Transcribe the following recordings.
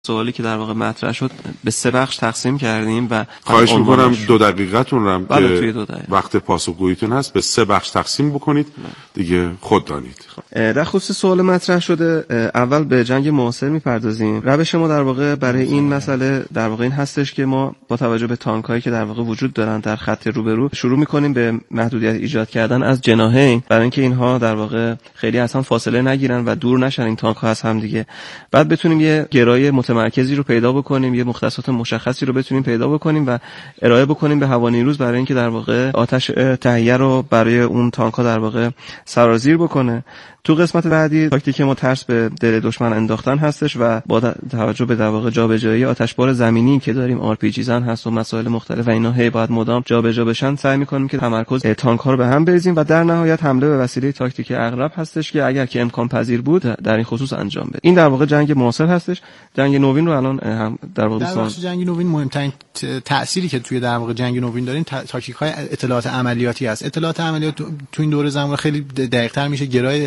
سوالی که در واقع مطرح شد به 3 بخش تقسیم کردیم و خواهش می‌کنم 2 دقیقه‌تون رو که وقت پاسخگوییتون هست به 3 بخش تقسیم بکنید دیگه خود دانید. در خصوص سوال مطرح شده اول به جنگ معاصر میپردازیم. روش ما در واقع برای این مسئله در واقع این هستش که ما با توجه به تانک‌هایی که در واقع وجود دارن در خط روبرو شروع می‌کنیم به محدودیت ایجاد کردن از جناحین برای اینکه اینها در واقع خیلی از هم فاصله نگیرن و دور نشن این تانک‌ها از هم دیگه. بعد بتونیم یه گرای متمرکزی رو پیدا بکنیم، یه مختصات مشخصی رو بتونیم پیدا بکنیم و ارائه بکنیم به هوانیروز برای اینکه در واقع آتش تهیه رو برای اون تانک‌ها در واقع سرازیر بکنه. تو قسمت بعدی تاکتیک ما ترس به دل دشمن انداختن هستش و با توجه به در واقع جابجایی آتشبار زمینی که داریم RPG زن هست و مسائل مختلف و اینا باید مدام جابجا بشن سعی می‌کنیم که تمرکز تانک ها رو به هم بریزیم و در نهایت حمله به وسیله تاکتیک اغرب هستش که اگر که امکان پذیر بود در این خصوص انجام بده. این در واقع جنگ معاصر هستش. جنگ نوین رو الان هم در واقع جنگ نوین مهمترین تأثیری که توی در واقع جنگ نوین دارین تاکتیک‌های اطلاعات عملیاتی است. اطلاعات عملیات تو این دوره زمان خیلی دقیق‌تر میشه گرای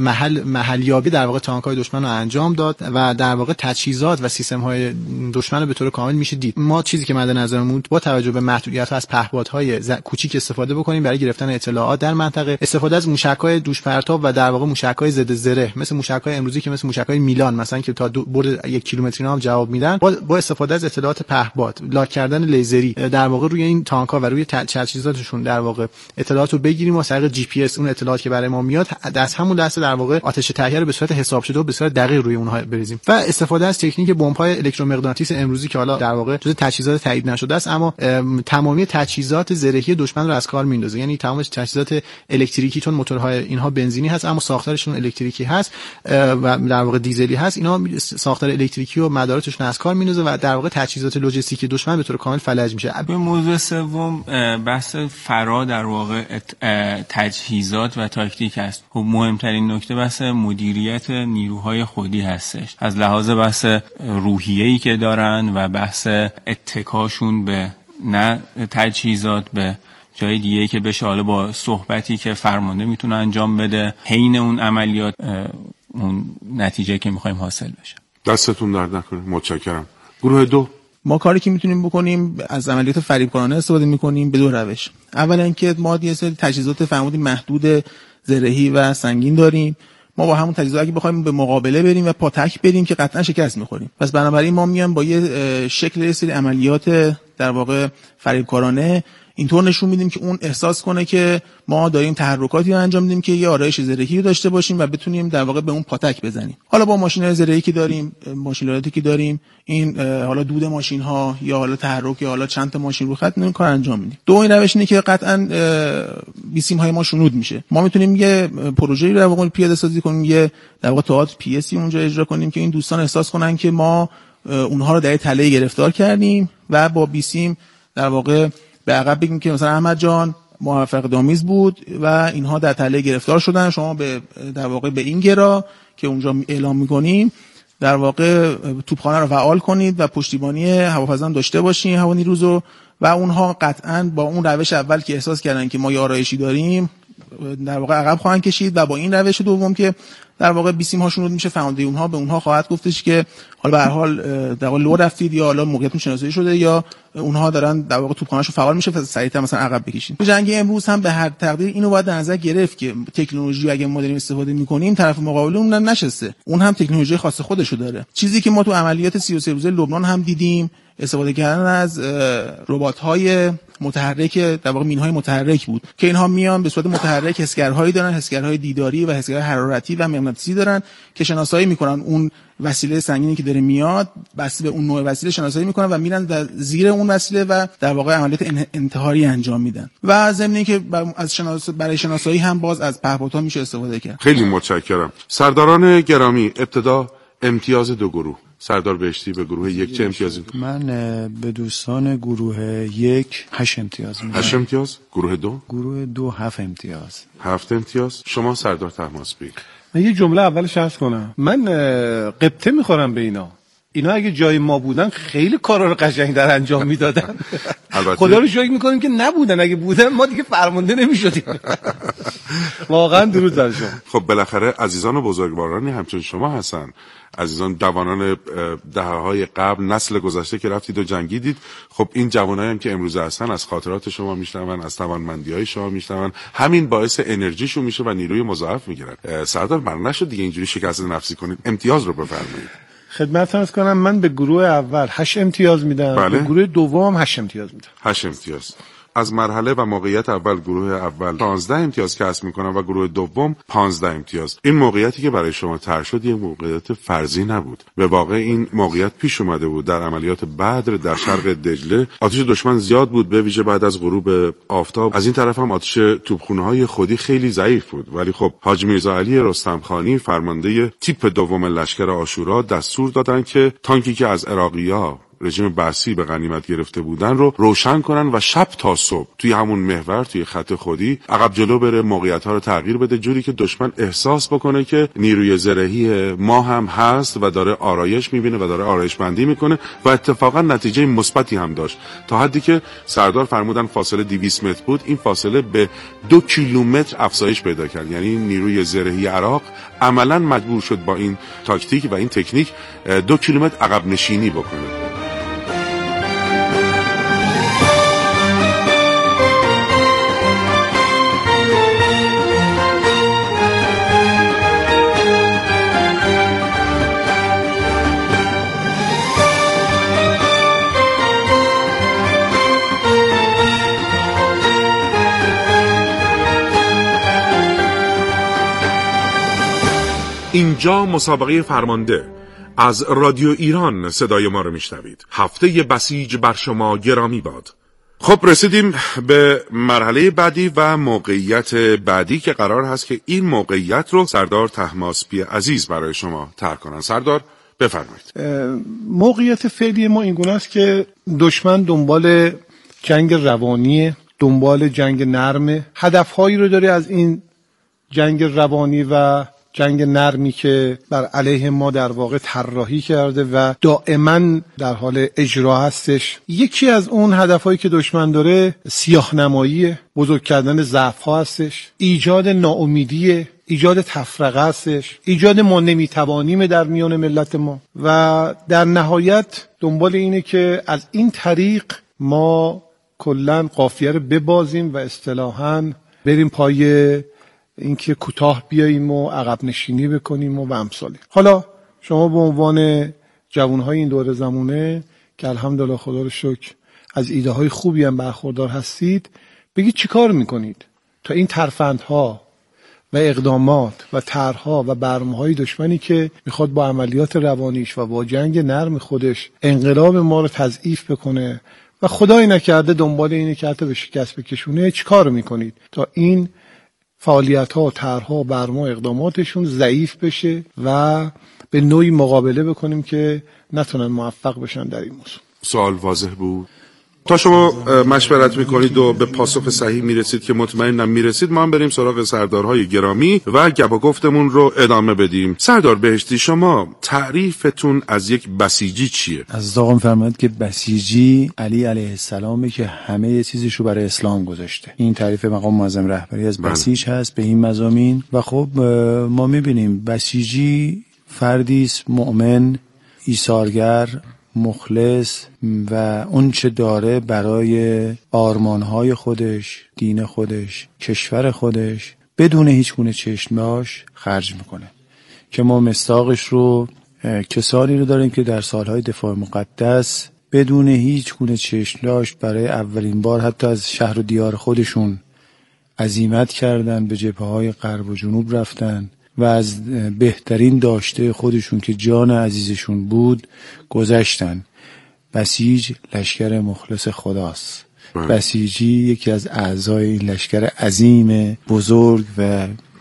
محلیابی در واقع تانک‌های دشمن رو انجام داد و در واقع تجهیزات و سیستم‌های دشمن رو به طور کامل میشه دید. ما چیزی که مد نظرمون بود با توجه به محدودیت‌ها از پهپادهای کوچیک استفاده بکنیم برای گرفتن اطلاعات در منطقه، استفاده از موشک‌های دوش پرتاب و در واقع موشک‌های ضد زره مثل موشک‌های امروزی که مثل موشک‌های میلان مثلا که تا برد 1 کیلومتری هم جواب میدن، با استفاده از اطلاعات پهپاد، لاک کردن لیزری در واقع روی این تانک‌ها و روی تجهیزاتشون در واقع اطلاعات رو بگیریم و از طریق GPS اون اطلاعات که برای ما میاد از همون لحظه در واقع آتش تهیه رو به صورت حساب شده و به صورت دقیق روی اونها بریزیم و استفاده از تکنیک بمب‌های الکترومغناطیس امروزی که حالا در واقع جزء تجهیزات تایید نشده است اما تمامی تجهیزات زرهی دشمن رو از کار میندازه. یعنی تمام تجهیزات الکتریکی چون موتورهای اینها بنزینی هست اما ساختارشون الکتریکی هست و در واقع دیزلی هست، اینا ساختار الکتریکی و مداراتشون از کار میندازه و در واقع تجهیزات لوجستیکی دشمن به طور کامل فلج میشه. به موضوع سوم بحث فرا در واقع تجهیزات و تاکتیک است. خب مهمترین نکته بحث مدیریت نیروهای خودی هستش، از لحاظ بحث روحیه‌ای که دارن و بحث اتکاشون به نه تجهیزات به جای دیگه که بشه حالا با صحبتی که فرمانده میتونه انجام بده حین اون عملیات اون نتیجه که میخوایم حاصل بشه. دستتون درد نکنه. متشکرم. گروه 2 ما کاری که میتونیم بکنیم از عملیات فریبکارانه استفاده میکنیم به 2 روش. اولا اینکه ما یه سری تجهیزات فرمودی محدود زرهی و سنگین داریم، ما با همون تجهیزات اگه بخوایم به مقابله بریم و پاتک بریم که قطعا شکست میخوریم. پس بنابراین ما میایم با یه شکل سری عملیات در واقع فریبکارانه اینطور نشون میدیم که اون احساس کنه که ما داریم تحرکاتی رو انجام میدیم که یه آرایش زرهی رو داشته باشیم و بتونیم در واقع به اون پاتک بزنیم. حالا با ماشین‌های زرهی که داریم، ماشینالاتی که داریم، این حالا دود ماشین‌ها یا حالا تحرک یا حالا چند تا ماشین رو خط این کار انجام میدیم. دومین روش اینه که قطعاً بیسیم‌های ما شنود میشه. ما میتونیم یه پروژه‌ای رو در واقع پیاده سازی کنیم، یه در واقع تئاتر پی‌اسی اونجا اجرا کنیم که این دوستان احساس کنن که ما اونها رو در تله گرفتار کردیم و با بیسیم در واقع به عقب بگیم که مثلا احمد جان موفق دامیز بود و اینها در تله گرفتار شدن، شما به در واقع به این گرا که اونجا اعلام می‌کنیم در واقع توپخانه رو فعال کنید و پشتیبانی هوافضا داشته باشین هوانیروزو و اونها قطعاً با اون روش اول که احساس کردن که ما یه آرایشی داریم در واقع عقب خواهند کشید و با این روش دوم که در واقع بیسیم هاشون میشه فهمیده اونها به اونها خواهد گفتش که حالا به هر حال در واقع لو رفتید یا حالا موقعیتتون شناسایی شده یا اونها دارن در واقع توپخانه‌شو فعال میشه سریعتر مثلا عقب بکشین. جنگ امروز هم به هر تقدیر اینو باید در نظر گرفت که تکنولوژی اگه ما داریم استفاده میکنیم طرف مقابلمون نشسته، اون هم تکنولوژی خاص خودشو داره. چیزی که ما تو عملیات 33 روزه لبنان هم دیدیم استفاده کردن از ربات‌های متحرک در واقع مین‌های متحرک بود که اینها میان به صورت متحرک حسگرهایی دارن، حسگرهای دیداری و حسگرهای حرارتی و مغناطیسی دارن که شناسایی میکنن اون وسیله سنگینی که داره میاد، بسته به اون نوع وسیله شناسایی میکنن و میرن در زیر اون وسیله و در واقع عملیات انتحاری انجام میدن و ضمن اینکه برای شناسایی هم باز از پهپادها میشه استفاده کرد. خیلی متشکرم. سرداران گرامی، ابتدا امتیاز 2 گروه. سردار بهشتی به گروه 1 چه امتیازی؟ من به دوستان گروه 1 8 امتیاز میدم. 8 امتیاز؟ گروه 2؟ گروه 2 7 امتیاز. 7 امتیاز. شما سردار طهماسبی. من یه جمله اولش عرض کنم. من قبطه میخورم به اینا اگه جای ما بودن خیلی کارا رو قشنگ در انجام میدادن. خدا رو شکر میکنیم که نبودن، اگه بودن ما دیگه فرمانده نمیشدیم. واقعا درود بر شما. خب بالاخره عزیزان و بزرگوارانی همچون شما هستن، عزیزان جوانان دهه‌های قبل، نسل گذشته که رفتید و جنگیدید. خب این جوانایی هم که امروز هستن از خاطرات شما میشنون، از توانمندی‌های شما میشنون، همین باعث انرژیشون میشه و نیروی مضاعف میگیرن. سردار من نشد دیگه اینجوری شکست نفسی کنید. امتیاز رو بفرمایید. خدمت عرض کنم من به گروه اول 8 امتیاز میدم. بله. به گروه دوم 8 امتیاز میدم. 8 امتیاز. از مرحله و موقعیت اول گروه اول 16 امتیاز کسب میکنن و گروه دوم 15 امتیاز. این موقعیتی که برای شما طرح شد یک موقعیت فرضی نبود. به واقع این موقعیت پیش اومده بود در عملیات بدر در شرق دجله. آتش دشمن زیاد بود، به ویژه بعد از غروب آفتاب. از این طرف هم آتش توپخونه‌های خودی خیلی ضعیف بود، ولی خب حاج میرزا علی رستمخانی فرمانده تیپ دوم لشکر عاشورا دستور دادن که تانکی که از عراقی‌ها رژیم بعثی به غنیمت گرفته بودن رو روشن کنن و شب تا صبح توی همون محور توی خط خودی عقب جلو بره، موقعیت‌ها رو تغییر بده جوری که دشمن احساس بکنه که نیروی زرهی ما هم هست و داره آرایش میبینه و داره آرایش بندی میکنه و اتفاقا نتیجه مثبتی هم داشت، تا حدی که سردار فرمودن فاصله 200 متر بود، این فاصله به 2 کیلومتر افزایش پیدا کرد. یعنی نیروی زرهی عراق عملاً مجبور شد با این تاکتیک و این تکنیک 2 کیلومتر عقب نشینی بکنه. اینجا مسابقه فرمانده از رادیو ایران صدای ما رو میشنوید. هفته بسیج بر شما گرامی باد. خب رسیدیم به مرحله بعدی و موقعیت بعدی که قرار هست که این موقعیت رو سردار طهماسبی عزیز برای شما طرح کنن. سردار بفرمایید. موقعیت فعلی ما این گونه است که دشمن دنبال جنگ روانی، دنبال جنگ نرم، هدفهایی رو داره از این جنگ روانی و جنگ نرمی که بر علیه ما در واقع طراحی کرده و دائما در حال اجرا هستش. یکی از اون هدفهایی که دشمن داره سیاه‌نمایی، بزرگ کردن ضعف‌ها هستش، ایجاد ناامیدی، ایجاد تفرقه هستش، ایجاد ما نمیتوانیم در میان ملت ما و در نهایت دنبال اینه که از این طریق ما کلاً قافیه رو ببازیم و اصطلاحاً بریم پای اینکه کوتاه بیاییم و عقب نشینی بکنیم و امثاله. حالا شما به عنوان جوانهای این دور زمونه که الحمدلله خدا رو شکر از ایده های خوبی هم برخوردار هستید، بگید چی کار میکنید تا این ترفندها و اقدامات و طرحها و برنامه‌های دشمنی که میخواد با عملیات روانیش و با جنگ نرم خودش انقلاب ما رو تضعیف بکنه و خدای نکرده دنبال اینه که حتی به شکست بکشونه، چی کار میکنید تا این فعالیت‌ها، طرح‌ها، برنامه، اقداماتشون ضعیف بشه و به نوعی مقابله بکنیم که نتونن موفق بشن در این موضوع. سوال واضح بود؟ تا شما مشورت میکنید و به پاسخ صحیح میرسید که مطمئنم میرسید، ما هم بریم سراغ سردارهای گرامی و گپ و گفتمون رو ادامه بدیم. سردار بهشتی، شما تعریفتون از یک بسیجی چیه؟ از آقا فرمایید که بسیجی علی علیه السلامه که همه چیزش رو برای اسلام گذاشته. این تعریف مقام معظم رهبری از بسیج هست به این مضامین. و خب ما میبینیم بسیجی فردی است مؤمن، ایثارگر، مخلص و اون چه داره برای آرمانهای خودش، دین خودش، کشور خودش بدون هیچ گونه چشم‌داش خرج میکنه. که ما مصداقش رو کسانی رو داریم که در سالهای دفاع مقدس بدون هیچ گونه چشم‌داش برای اولین بار حتی از شهر و دیار خودشون عزیمت کردن، به جبهه‌های غرب و جنوب رفتن و از بهترین داشته خودشون که جان عزیزشون بود گذشتن. بسیج لشکر مخلص خداست. بسیجی یکی از اعضای این لشکر عظیم، بزرگ و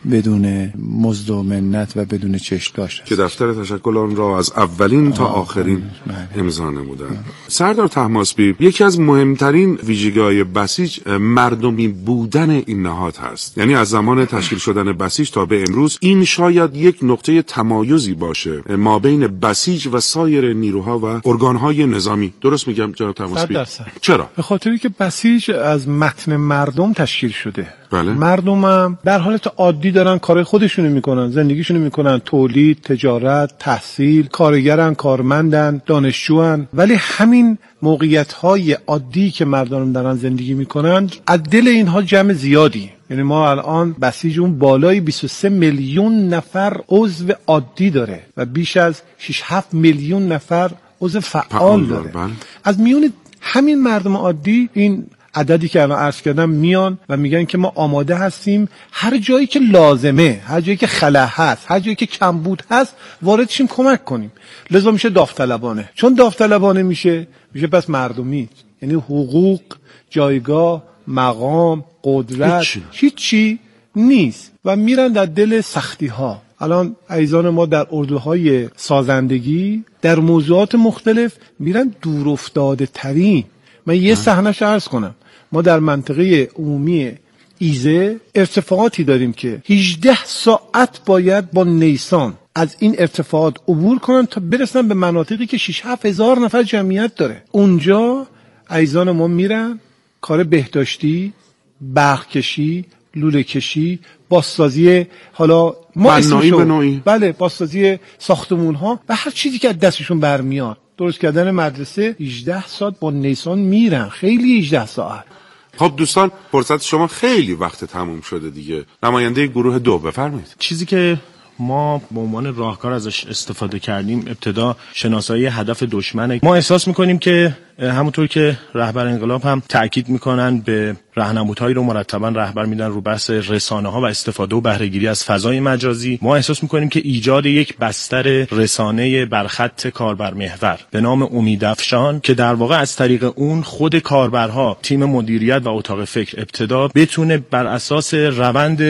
بدون مزد و منت و بدون چشم داشت که دفتر تشکل آن را از اولین تا آخرین امضا نمودند. سردار طهماسبی، یکی از مهمترین ویژگی‌های بسیج مردمی بودن این نهاد هست. یعنی از زمان تشکیل شدن بسیج تا به امروز این شاید یک نقطه تمایزی باشه ما بین بسیج و سایر نیروها و ارگان‌های نظامی. درست میگم جناب طهماسبی؟ 100%. چرا؟ به خاطری که بسیج از متن مردم تشکیل شده. بله. مردم هم در حالت عادی دارن کار خودشونو میکنن، زندگیشونو میکنن، تولید، تجارت، تحصیل، کارگرن، کارمندن، دانشجوان، ولی همین موقعیت‌های عادی که مردم دارن زندگی میکنن از دل اینها جمع زیادی. یعنی ما الان بسیجون بالای 23 میلیون نفر عضو عادی داره و بیش از 6-7 میلیون نفر عضو فعال داره. بله. از میون همین مردم عادی این عددی که الان عرض کردم میان و میگن که ما آماده هستیم هر جایی که لازمه، هر جایی که خلا هست، هر جایی که کمبود هست وارد شیم کمک کنیم. لذا میشه داوطلبانه. چون داوطلبانه میشه پس مردمی، یعنی حقوق، جایگاه، مقام، قدرت هیچی نیست و میرن در دل سختی ها. الان عزیزان ما در اردوهای سازندگی در موضوعات مختلف میرن دور افتاده ترین. من یه صحنه‌اش عرض کنم. ما در منطقه عمومی ایزه ارتفاعاتی داریم که 18 ساعت باید با نیسان از این ارتفاعات عبور کنن تا برسن به مناطقی که 6-7 هزار نفر جمعیت داره. اونجا عزیزان ما میرن کار بهداشتی، برق کشی، لوله کشی، بازسازی، حالا ما بنایی. بله، بازسازی ساختمون ها و هر چیزی که از دستشون برمیاد. درست کردن مدرسه 18 ساعت با نیسان میرن. خیلی 18 ساعت. خب دوستان، فرصت شما خیلی وقت تموم شده دیگه. نماینده گروه 2 بفرمایید. چیزی که ما به عنوان راهکار ازش استفاده کردیم ابتدا شناسایی هدف دشمنه. ما احساس میکنیم که همونطور که رهبر انقلاب هم تأکید میکنن به راهنمودهایی رو مرتبا رهبر میدن رو بحث رسانه‌ها و استفاده و بهره‌گیری از فضای مجازی، ما احساس میکنیم که ایجاد یک بستر رسانه برخط کاربر محور به نام امیدافشان که در واقع از طریق اون خود کاربرها، تیم مدیریت و اتاق فکر ابتدا بتونه بر اساس روند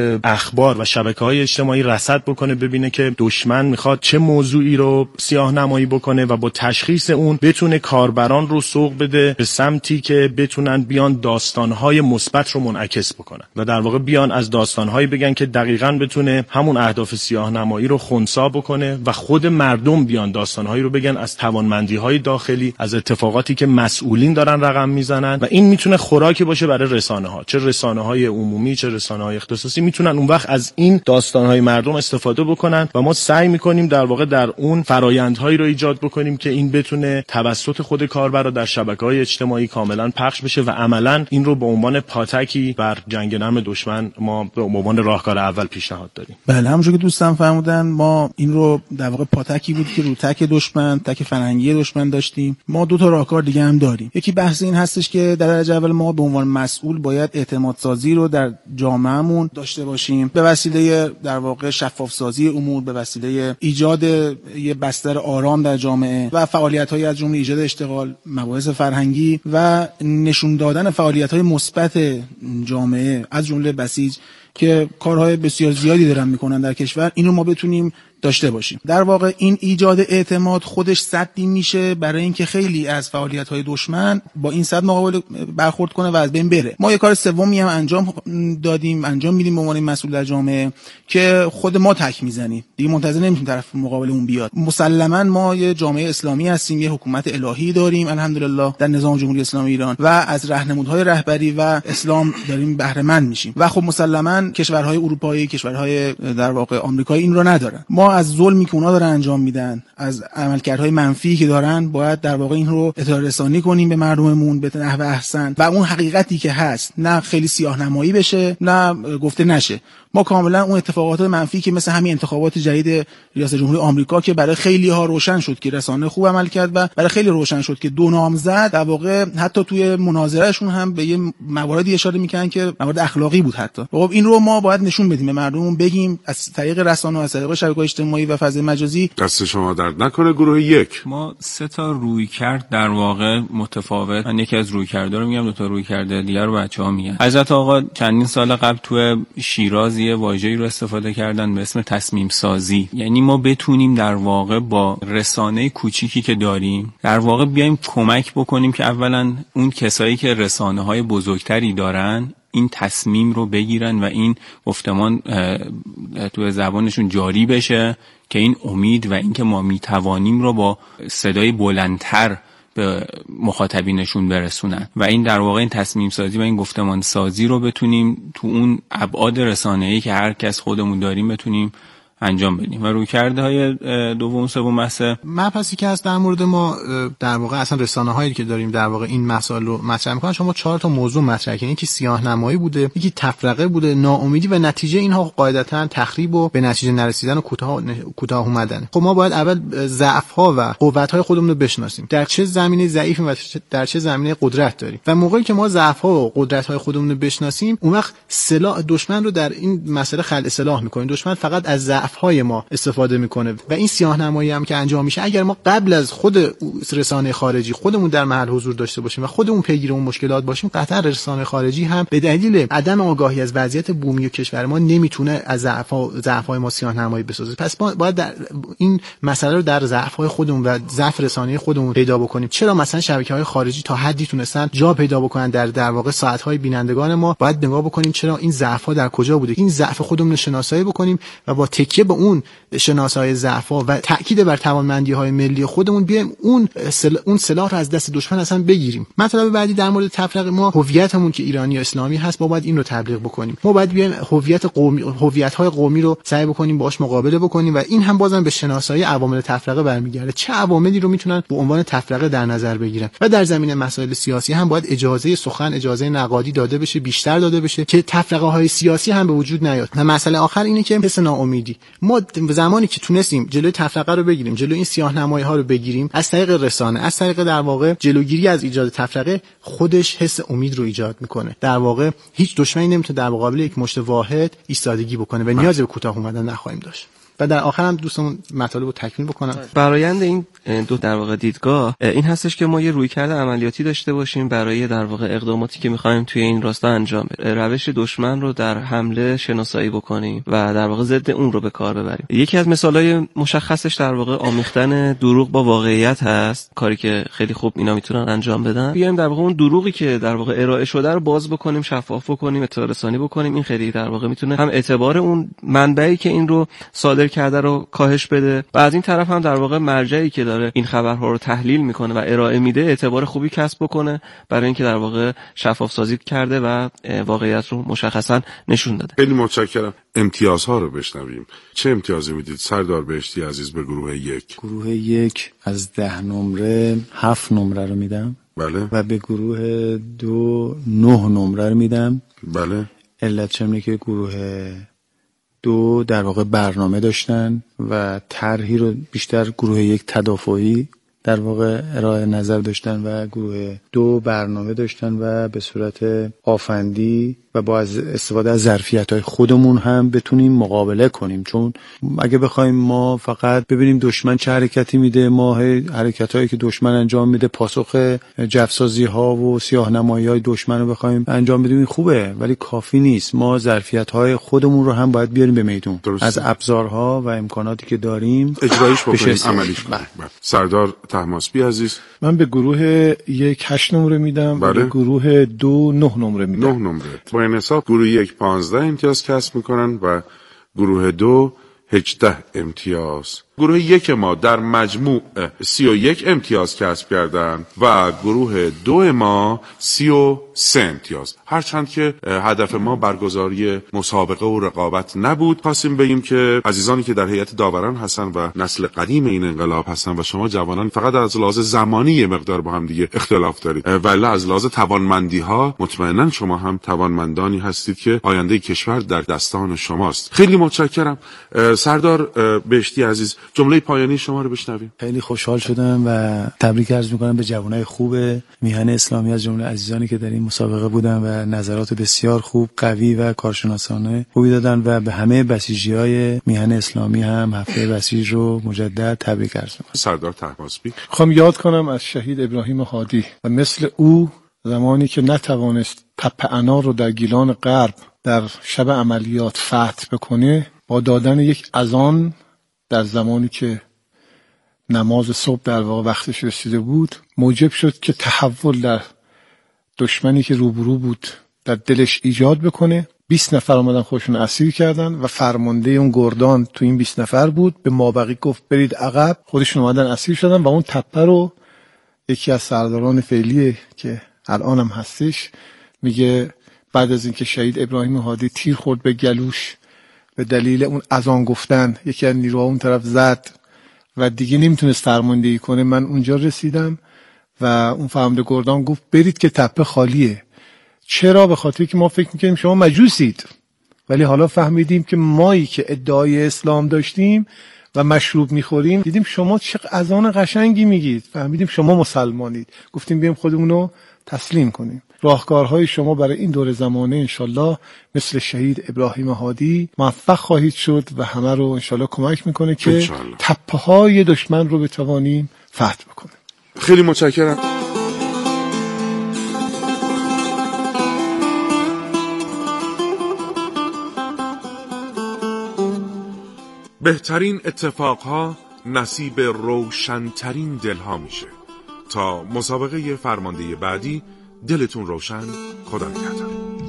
اخبار و شبکه‌های اجتماعی رصد بکنه، ببینه که دشمن میخواد چه موضوعی رو سیاه نمایی بکنه و با تشخیص اون بتونه کاربران رو سوق بده به سمتی که بتونن بیان داستانهای مثبت رو منعکس بکنن و در واقع بیان از داستانهایی بگن که دقیقاً بتونه همون اهداف سیاه نمایی رو خنثی بکنه و خود مردم بیان داستانهایی رو بگن از توانمندی‌های داخلی، از اتفاقاتی که مسئولین دارن رقم میزنن و این میتونه خوراکی باشه برای رسانه‌ها، چه رسانه‌های عمومی چه رسانه‌های اختصاصی، میتونن اون وقت از این داستانهای مردم استفاده بکنن و ما سعی میکنیم در واقع در اون فرآیندهایی رو ایجاد بکنیم که این بتونه توسط خود کاربر در شبکه‌های اجتماعی کاملا پخش بشه و عملاً این رو به عنوان پاتکی بر جنگ نرم دشمن ما به عنوان راهکار اول پیشنهاد دادیم. بله، همونجوری که دوستان فرمودن ما این رو در واقع پاتکی بود که رو تک دشمن، تک فرهنگی دشمن داشتیم. ما دو تا راهکار دیگه هم داریم. یکی بحث این هستش که در درجه اول ما به عنوان مسئول باید اعتماد سازی رو در جامعهمون داشته باشیم به وسیله در واقع شفاف سازی امور، به وسیله ایجاد یه بستر آرام در جامعه و فعالیت‌های از جمله ایجاد اشتغال، مباحث فرهنگی و نشون دادن فعالیت‌های مثبت جامعه از جمله بسیج که کارهای بسیار زیادی دارن میکنن در کشور، اینو ما بتونیم داشته باشیم. در واقع این ایجاد اعتماد خودش سدی میشه برای اینکه خیلی از فعالیت‌های دشمن با این سد مقابله برخورد کنه و از بین بره. ما یه کار سومی هم انجام میدیم به عنوان مسئول در جامعه که خود ما تک میزنیم. دیگه منتظر نمیشیم طرف مقابل اون بیاد. مسلماً ما یه جامعه اسلامی هستیم، یه حکومت الهی داریم الحمدلله در نظام جمهوری اسلامی ایران و از راهنمودهای رهبری و اسلام داریم بهره مند میشیم و خب مسلماً کشورهای اروپایی، کشورهای در واقع آمریکایی این رو ندارن. ما از ظلمی که اونا دارن انجام میدن، از عملکردهای منفی که دارن، باید در واقع این رو اطلاع رسانی کنیم به مردممون به نحو احسن و اون حقیقتی که هست نه خیلی سیاه نمایی بشه نه گفته نشه. ما کاملا اون اتفاقات منفی که مثل همین انتخابات جدید ریاست جمهوری آمریکا که برای خیلی ها روشن شد که رسانه خوب عمل کرد و برای خیلی روشن شد که دو نامزد در واقع حتی توی مناظرهشون هم به یه مواردی اشاره میکنن که موارد اخلاقی بود حتی. خب این رو ما باید نشون بدیم به مردممون، بگیم از طریق رسانه و از طریق شبکه‌های اجتماعی و فضای مجازی. دست شما درد نکنه. گروه 1 ما 3 تا رویکرد در واقع متفاوت، من یکی از رویکردها رو میگم، 2 تا رویکرد دیگر رو بچه‌ها میگن. حضرت آقا چندین سال قبل تو شیراز سازی واژه‌ای رو استفاده کردن به اسم تصمیم سازی. یعنی ما بتونیم در واقع با رسانه کوچیکی که داریم در واقع بیایم کمک بکنیم که اولا اون کسایی که رسانه‌های بزرگتری دارن این تصمیم رو بگیرن و این گفتمان تو زبانشون جاری بشه که این امید و اینکه ما میتوانیم رو با صدای بلندتر به مخاطبینشون برسونن و این در واقع این تصمیم سازی و این گفتمان سازی رو بتونیم تو اون ابعاد رسانه‌ای که هر کس خودمون داریم بتونیم انجام بدیم. و رویکردهای دوم سوم بحث مبحثی که هست در مورد ما در واقع اصلا رسانه‌هایی که داریم در واقع این مسائل رو مطرح می‌کنن. شما 4 تا موضوع مطرح کردین، یکی سیاه‌نمایی بوده، یکی تفرقه بوده، ناامیدی و نتیجه اینها قاعدتاً تخریب و به نتیجه نرسیدن و کوتاه اومدن. خب ما باید اول ضعف‌ها و قوت‌های خودمون رو بشناسیم. در چه زمینه ضعیفیم و در چه زمینه قدرت داریم. و موقعی که ما ضعف‌ها و قدرت‌های خودمون رو بشناسیم، اون وقت سلاح دشمن رو در این مسئله خلع سلاح می‌کنیم. دشمن فقط از ضعف‌های ما استفاده میکنه و این سیاه‌نمایی هم که انجام میشه اگر ما قبل از خود رسانه خارجی خودمون در محل حضور داشته باشیم و خودمون پیگیر اون مشکلات باشیم، قطعا رسانه خارجی هم به دلیل عدم آگاهی از وضعیت بومی و کشور ما نمیتونه از ضعف‌های ما سیاه‌نمایی بسازه. پس ما باید در این مسئله رو در ضعف‌های خودمون و ضعف رسانه‌ای خودمون پیدا بکنیم. چرا مثلا شبکه‌های خارجی تا حدی تونستن جا پیدا بکنن در واقع ساعت‌های بینندگان ما؟ باید نگاه بکنیم چرا این ضعف‌ها در کجا بوده، این ضعف خودمون رو شناسایی بکنیم و با تکیه به اون شناسایی ضعف‌ها و تاکید بر توانمندی‌های ملی خودمون بیایم اون سلاح رو از دست دشمن اصلا بگیریم. مطلب بعدی در مورد تفرقه، ما هویتمون که ایرانی و اسلامی هست ما باید این رو تبلیغ بکنیم. ما باید بیایم هویت‌های قومی رو سعی بکنیم باهاش مقابله بکنیم و این هم بازم به شناسایی عوامل تفرقه برمیگرده. چه عواملی رو میتونن به عنوان تفرقه در نظر بگیرن و در زمینه مسائل سیاسی هم باید اجازه سخن، اجازه نقادی داده بشه، بیشتر داده بشه که تفرقه‌های سیاسی هم به وجود نیاد. و مسئله آخر اینه که حس ناامیدی. ما زمانی که تونستیم جلوی تفرقه رو بگیریم، جلوی این سیاه‌نمایی‌ها رو بگیریم از طریق رسانه، از طریق در واقع جلوگیری از ایجاد تفرقه، خودش حس امید رو ایجاد میکنه. در واقع هیچ دشمنی نمیتونه در مقابل یک مشت واحد ایستادگی بکنه و نیازی به کوتاه اومدن نخواهیم داشت. و در آخر هم دوستمون مطالب رو تکمیل بکنم. برآیند این دو در واقع دیدگاه این هستش که ما یه رویکرد عملیاتی داشته باشیم برای در واقع اقداماتی که می‌خوایم توی این راستا انجام بدیم. روش دشمن رو در حمله شناسایی بکنیم و در واقع ضد اون رو به کار ببریم. یکی از مثالای مشخصش در واقع آمیختن دروغ با واقعیت هست، کاری که خیلی خوب اینا میتونن انجام بدن. بیایم در واقع اون دروغی که در واقع ارائه شده رو باز بکنیم، شفاف بکنیم، اطلاع رسانی بکنیم. این خیلی در واقع میتونه هم اعتبار اون منبعی که این رو صادر کرده رو کاهش بده و از این طرف هم در واقع مرجعی که داره این خبرها رو تحلیل میکنه و ارائه میده اعتبار خوبی کسب بکنه برای اینکه در واقع شفاف سازی کرده و واقعیت رو مشخصا نشون داده. خیلی متشکرم. امتیازها رو بشنویم. چه امتیازی میدید سردار بهشتی عزیز به گروه 1؟ گروه 1 از 10 نمره 7 نمره رو میدم. بله. و به گروه 2 9 نمره رو میدم. بله. علت چمنه که گروه 2 در واقع برنامه داشتن و طرحی رو بیشتر گروه 1 تدافعی در واقع ارائه نظر داشتن و گروه 2 برنامه داشتن و به صورت آفندی و با استفاده از ظرفیت‌های خودمون هم بتونیم مقابله کنیم. چون اگه بخوایم ما فقط ببینیم دشمن چه حرکتی میده، ما حرکتایی که دشمن انجام میده، پاسخ جفسازی‌ها و سیاه‌نمایی‌های دشمن رو بخوایم انجام بدیم خوبه، ولی کافی نیست. ما ظرفیت‌های خودمون رو هم باید بیاریم به میدون. از ابزارها و امکاناتی که داریم اجرایش بکنیم، عملیش کنیم. سردار طهماسبی عزیز. من به گروه 1 8 نمره میدم و به گروه 2 9 نمره میدم. 9 نمره. با این حساب گروه 1 15 امتیاز کسب میکنن و گروه 2 18 امتیاز. گروه 1 ما در مجموع 31 امتیاز کسب کردن و گروه 2 ما 33 امتیاز. هرچند که هدف ما برگزاری مسابقه و رقابت نبود، خواستیم بگیم که عزیزانی که در هیئت داوران هستن و نسل قدیم این انقلاب هستن و شما جوانان فقط از لحاظ زمانی یه مقدار با هم دیگه اختلاف دارید، ولی از لحاظ توانمندی ها مطمئنا شما هم توانمندانی هستید که آینده کشور در دستان شماست. خیلی متشکرم. سردار بهشتی عزیز، جمله پایانی شما رو بشنویم. خیلی خوشحال شدم و تبریک عرض می‌کنم به جوانای خوب میهن اسلامی از جمله عزیزانی که در این مسابقه بودن و نظرات بسیار خوب، قوی و کارشناسانه خوبی دادن و به همه بسیجی‌های میهن اسلامی هم هفته بسیج رو مجدد تبریک عرض می‌کنم. سردار طهماسبی. خواهم یاد کنم از شهید ابراهیم هادی و مثل او زمانی که نتوانست پپ انار رو در گیلان غرب در شب عملیات فتح بکنه، با دادن یک اذان در زمانی که نماز صبح در واقع وقتش رسیده بود، موجب شد که تحول در دشمنی که روبرو بود در دلش ایجاد بکنه. 20 نفر آمدن خودشون اسیر کردن و فرمانده اون گردان تو این 20 نفر بود. به مابقی گفت برید عقب. خودشون اومدن اسیر شدن و اون تپه رو یکی از سرداران فعلی که الان هم هستش میگه بعد از اینکه شهید ابراهیم هادی تیر خورد به گلوش به دلیل اون اذان گفتن، یکی از نیروها اون طرف زد و دیگه نمیتونست فرماندهی کنه. من اونجا رسیدم و اون فرمانده گردان گفت برید که تپه خالیه. چرا؟ به خاطر که ما فکر میکنیم شما مجوسید، ولی حالا فهمیدیم که مایی که ادعای اسلام داشتیم و مشروب میخوریم دیدیم شما چه اذان قشنگی میگید، فهمیدیم شما مسلمانید. گفتیم بیایم خودمونو تسلیم کنیم. راهکارهای شما برای این دور زمانه انشالله مثل شهید ابراهیم هادی موفق خواهید شد و همه رو انشالله کمک میکنه که تپه های دشمن رو بتوانیم فتح بکنیم. خیلی متشکرم. بهترین اتفاقها نصیب روشنترین دلها میشه. تا مسابقه فرمانده بعدی دلتون روشن. خدا نگهدار.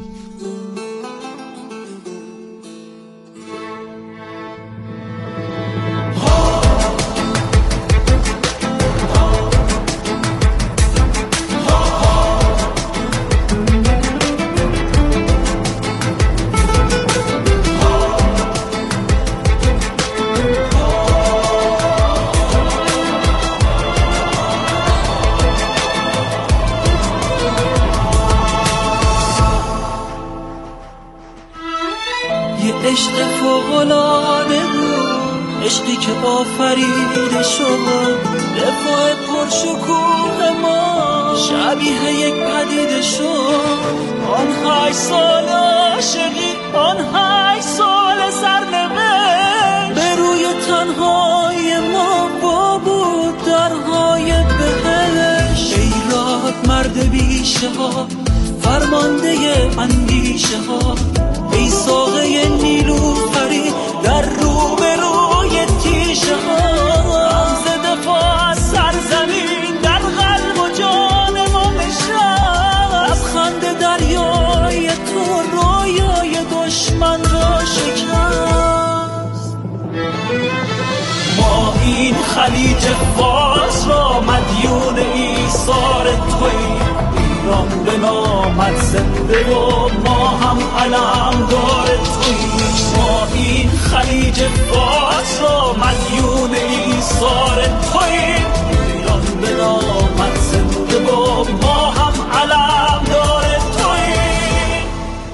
عشق فوق‌العاده بود، عشقی که آفریده شد، رفاه پرشکوه ما شبیه یک پدیده شد. آن 8 سال عاشقی، آن 8 سال سرنوشت، به روی تنهای ما با بود درهای بهشت. ای راد مرد بیشه ها، فرمانده اندیشه ها، ای ساقه نیلوفری در روبروی تیشه ها، رمز دفاع از سرزمین در قلب و جان ما بشست. از خنده دریای تو رویای دشمن را شکست. ما این خلیج فارس را مدیون ایثار توییم، ایران به نامت زنده و ما هم علمدار توییم. ما این خلیج فارس را مدیون ایثار توییم، ایران به نامت زنده و ما هم علمدار توییم.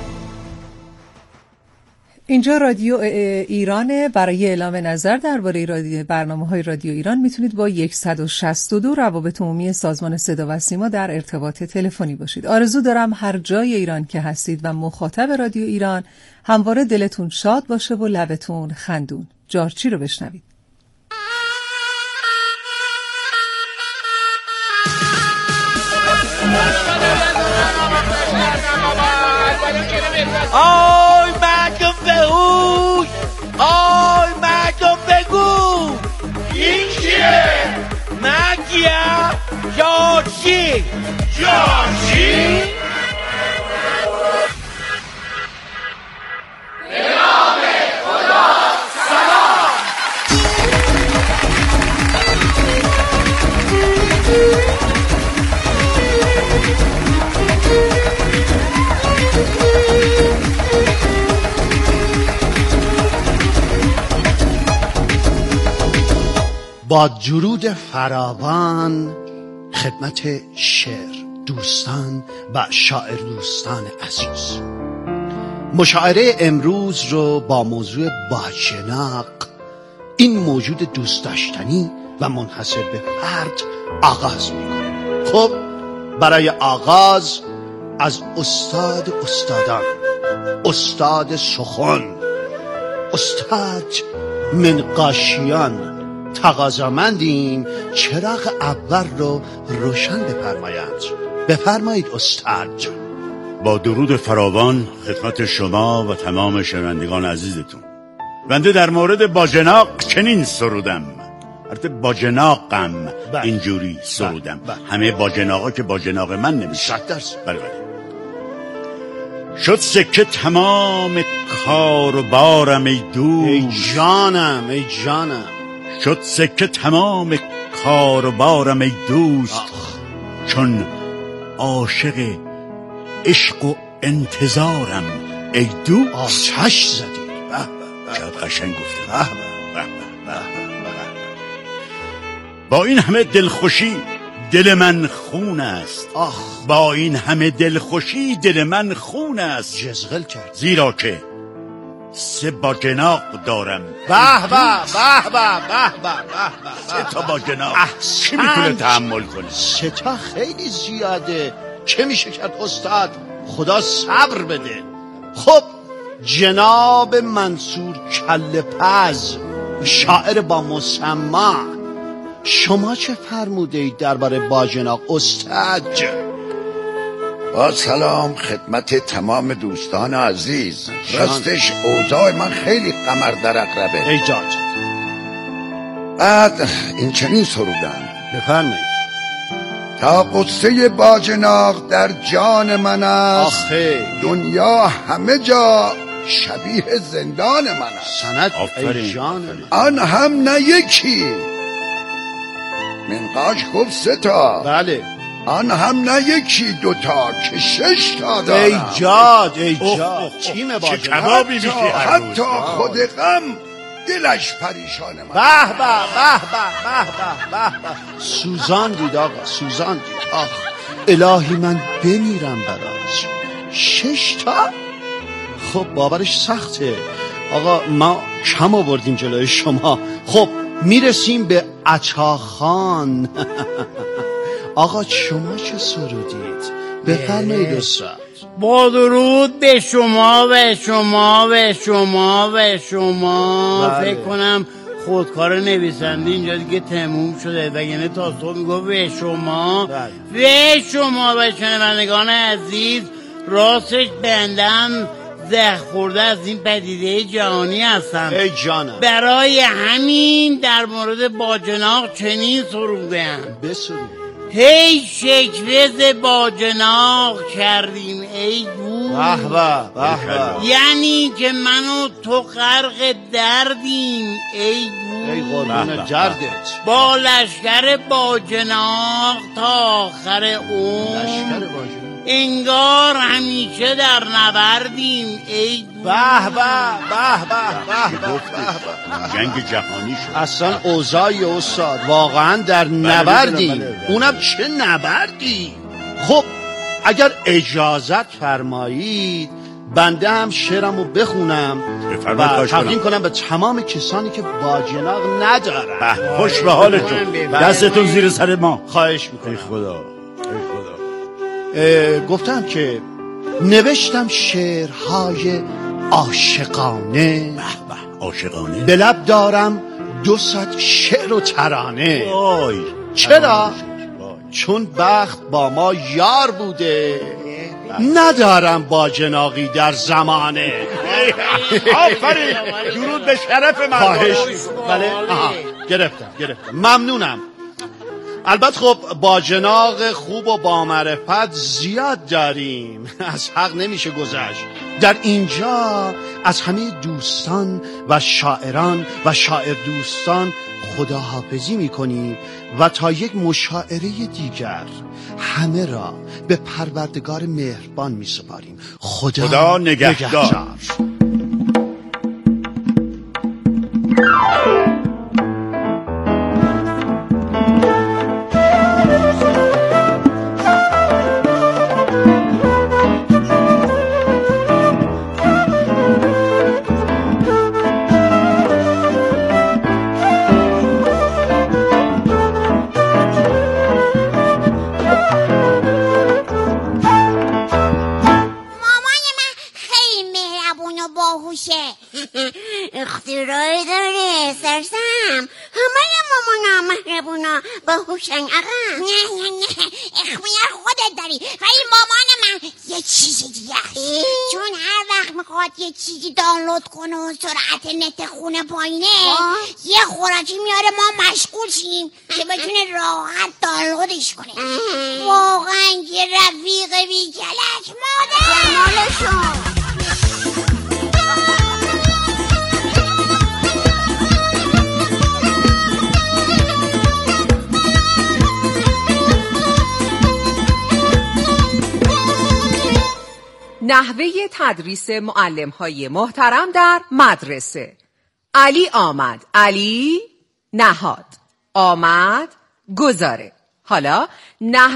اینجا رادیو ایرانه. برای اعلام نظر درباره برنامه‌های رادیو ایران میتونید با 162 روابط عمومی سازمان صدا و سیما در ارتباط تلفنی باشید. آرزو دارم هر جای ایران که هستید و مخاطب رادیو ایران همواره دلتون شاد باشه و لبتون خندون. جارچی رو بشنوید. آی مردم بگوی، آی مردم بگو، این کیه؟ مگیه؟ جارچی؟ جارچی؟ به نام خدا سلام. با درود فراوان خدمت شعر دوستان و شاعر دوستان عزیز، مشاعره امروز رو با موضوع باجناق، این موجود دوست داشتنی و منحصر به فرد آغاز میکنیم. خب برای آغاز از استاد استادان، استاد سخن، استاد منقاشیان تقاضامندیم چراغ اول رو روشن بفرمایند. بفرمایید استاد. با درود فراوان خدمت شما و تمام شنوندگان عزیزتون. بنده در مورد باجناق چنین سرودم، البته باجناقم اینجوری سرودم. همه باجناقا که باجناق من نمیشه. 100%. بله. شد سکه تمام کار و بارم ای دوست، ای جانم ای جانم. شد سکه تمام کار و بارم ای دوست، چون عاشق عشق و انتظارم ای دوست. آتش زدی. چقدر قشنگ گفته. با این همه دلخوشی دل من خون است. با این همه دلخوشی دل من خون است. جزغل کرد. زیرا که 3 باجناق دارم. به به به به به به. 3 تا باجناق کی میتونه تحمل کنه؟ 3 تا خیلی زیاده. چه میشه کرد استاد؟ خدا صبر بده. خب جناب منصور کله‌پز، شاعر با مسما، شما چه فرموده اید درباره باجناق استاد؟ با سلام خدمت تمام دوستان عزیز. راستش اوضاع من خیلی قمر در عقربه. ای جاج. بعد این چنین سرودن. بفرمایید. تا قصه باجناق در جان من است، دنیا همه جا شبیه زندان من است. سند ای جان من. آن هم نه یکی، منقاش گفت 3 تا. بله. آن هم نه یکی 2 تا که 6 تا دارم. ای جاد ای جاد. چیم باجناق. حتی خود غم دلش پریشان من. به به به به به به. سوزان دید آقا، سوزان دید. آخ الهی من بمیرم برات. 6 تا؟ خب باورش سخته آقا، ما کم آوردیم جلوی شما. خب میرسیم به عطاخان. آقا شما چه سرودید؟ بفرمایید استاد. با درود به شما و شما و شما و شما. فکر کنم خودکار نویسنده اینجا دیگه تموم شده، وگرنه تا صبح میگفت به شما و شما و شنوندگان عزیز. راستش بندم زخ خورده از این پدیده جهانی هستم. ای جانم. برای همین در مورد باجناق چنین سرودم. بسرود. هی شکوه باجناق کردیم ای دوست. به به. یعنی که من و تو غرق دردیم ای دوست. ای قربون دردت. با لشکر باجناق تا آخر عمر. لشکر باجناق انگار همیشه در نبردیم ای دوست. به به به به. جنگ جهانی شد. اصلا اوضاعی استاد واقعا در نبردیم. اونم چه نبردی. خب اگر اجازت فرمایید بنده هم شعرمو بخونم و تقدیم کنم به تمام کسانی که باجناق ندارن. خوش به حالتون. دستتون زیر سر ما. خواهش میکنم. ای خدا. گفتم که نوشتم شعرهای عاشقانه. عاشقانه. به لب دارم 200 شعر و ترانه. چرا؟ چون بخت با ما یار بوده، ندارم باجناقی در زمانه. آفرین. درود به شرف من. خواهش. بله. گرفتم. ممنونم. البته خب باجناق خوب و با معرفت زیاد داریم، از حق نمیشه گذشت. در اینجا از همه دوستان و شاعران و شاعر دوستان خداحافظی میکنیم و تا یک مشاعره دیگر همه را به پروردگار مهربان میسپاریم. خدا نگهدار. اختراعی داره سرسم. همه مامانا مهربونا باهوشن آقا. نه اختیار خودت داری، ولی مامان من یه چیز میخواد یه چیزی دانلود کنه و سرعت نت خونه پایینه یه خوراکی میاره ما مشغول شیم که بتونه راحت دانلودش کنه. واقعا یه رفیق بی کلک مادر. نحوه تدریس معلم‌های محترم در مدرسه. علی آمد، علی نهاد، آمد گذاره. حالا نحوه